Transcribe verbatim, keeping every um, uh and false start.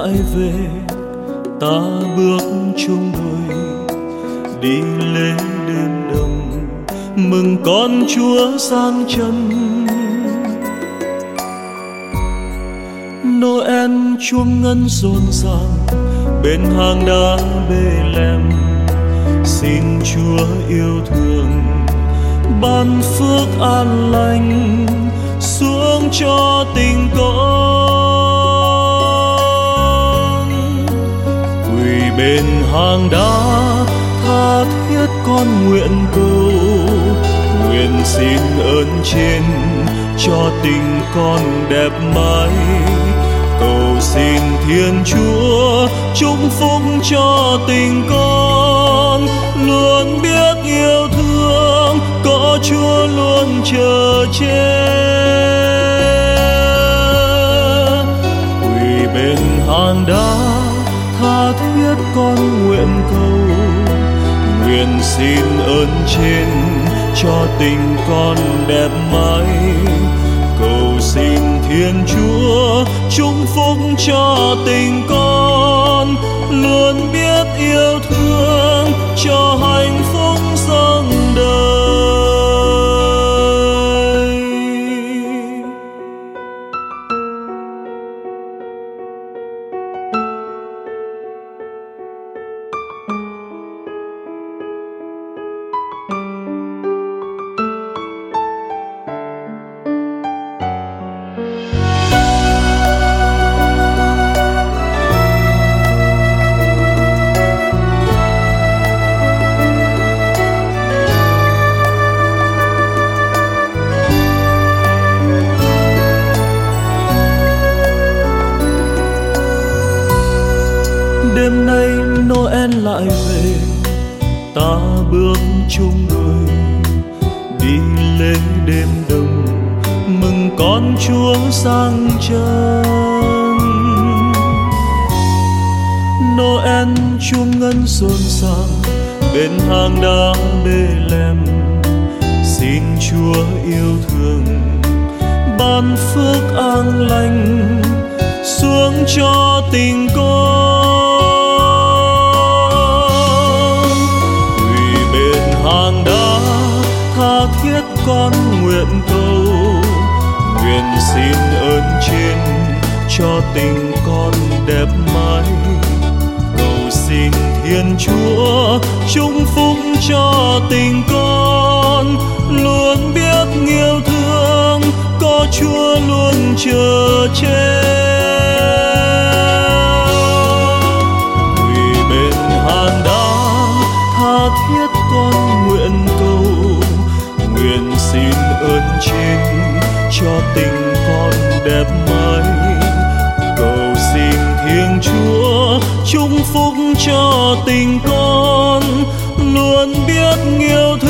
lại về, ta bước chung đôi đi lễ đêm đông, mừng con Chúa sang chân. Noel chuông ngân rộn ràng bên hang đá Bethlehem, xin Chúa yêu thương ban phước an lành xuống cho tình con. Quỳ bên hang đá tha thiết con nguyện cầu, nguyện xin ơn trên cho tình con đẹp mãi. Cầu xin Thiên Chúa chúc phúc cho tình con, luôn biết yêu thương, có Chúa luôn chờ che. Quỳ bên hang đá tha thiết con nguyện cầu, nguyện xin ơn trên cho tình con đẹp mãi. Cầu xin Thiên Chúa chúc phúc cho tình con, luôn biết yêu thương cho hạnh phúc dâng đời. Đêm nay Noel lại về, ta bước chung đôi đi lễ đêm đông, mừng con Chúa sang chân. Noel chuông ngân rộn ràng bên hang đá Bethlehem, xin Chúa yêu thương ban phước an lành xuống cho tình con. Hang đá tha thiết con nguyện cầu, nguyện xin ơn trên cho tình con đẹp mãi. Cầu xin Thiên Chúa chúc phúc cho tình con, luôn biết yêu thương, có Chúa luôn chờ che. Quỳ bên hang đá tha thiết con nguyện cầu, nguyện xin ơn trên cho tình con đẹp mãi. Cầu xin Thiên Chúa chúc phúc cho tình con, luôn biết yêu thương.